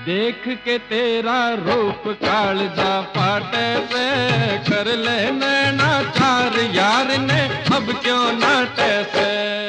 देख के तेरा रूप कालजा फाटे से, कर ले नैना चार यार ने अब क्यों नाटे से।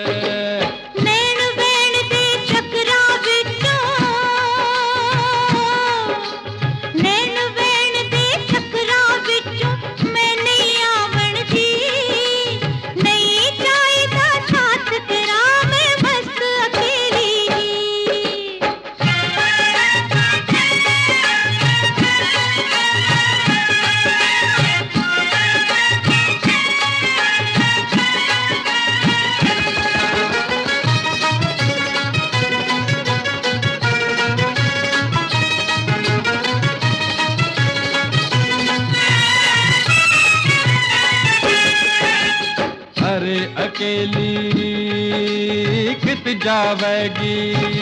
अरे अकेली कित जावेगी,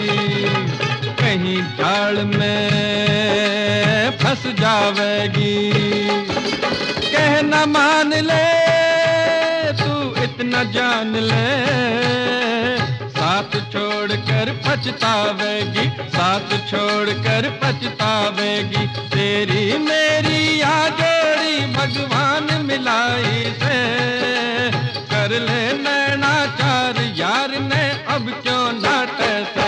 कहीं झाड़ में फंस जावेगी। कह न मान ले तू इतना जान ले, साथ छोड़कर पछतावेगी, साथ छोड़कर पछतावेगी। तेरी मेरी या जोड़ी भगवान मिलाई से, कर ले नैना चार यार ने अब क्यों नाटे से।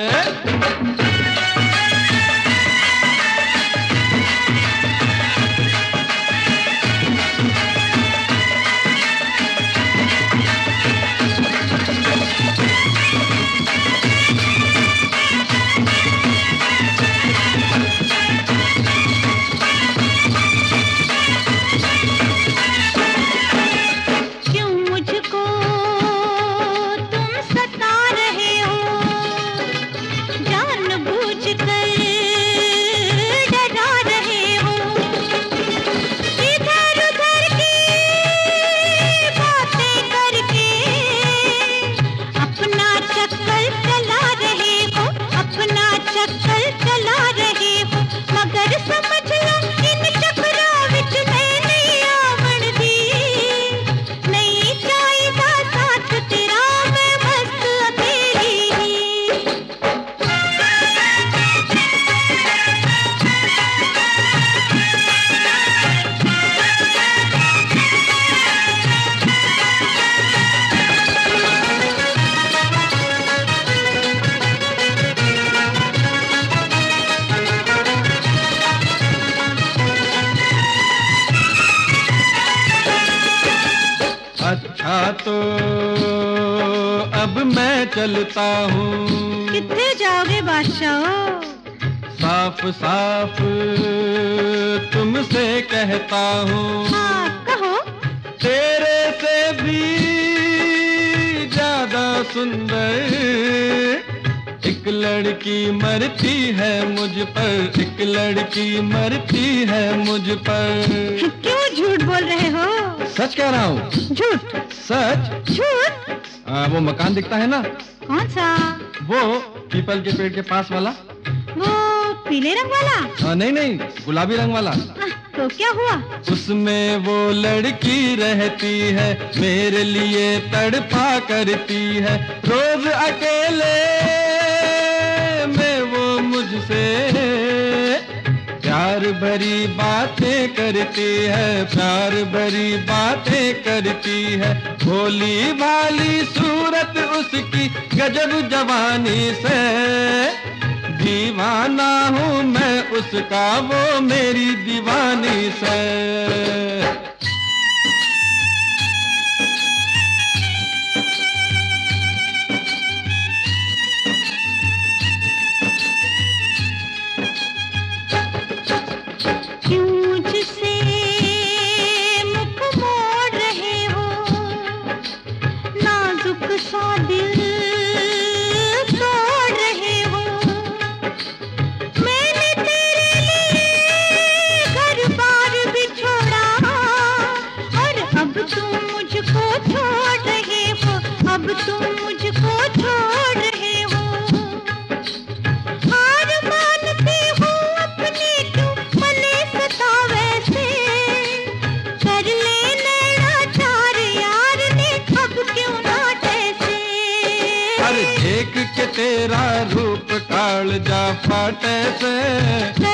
अच्छा तो अब मैं चलता हूँ। कितने जाओगे बादशाह? साफ साफ तुमसे कहता हूँ। हाँ, कहो। तेरे से भी ज्यादा सुंदर एक लड़की मरती है मुझ पर, एक लड़की मरती है मुझ पर। क्यों झूठ बोल रहे हो? सच कह रहा हूँ। झूठ? सच। झूठ? वो मकान दिखता है ना? कौन सा? वो पीपल के पेड़ के पास वाला। वो पीले रंग वाला? नहीं नहीं, गुलाबी रंग वाला। तो क्या हुआ? उसमें वो लड़की रहती है, मेरे लिए तड़पा करती है। रोज अकेले में वो मुझसे प्यार भरी बातें करती है, प्यार भरी बातें करती है। भोली भाली सूरत उसकी गजब जवानी से, दीवाना हूँ मैं उसका, वो मेरी दीवानी से। देख के तेरा रूप काल जा फाटे से।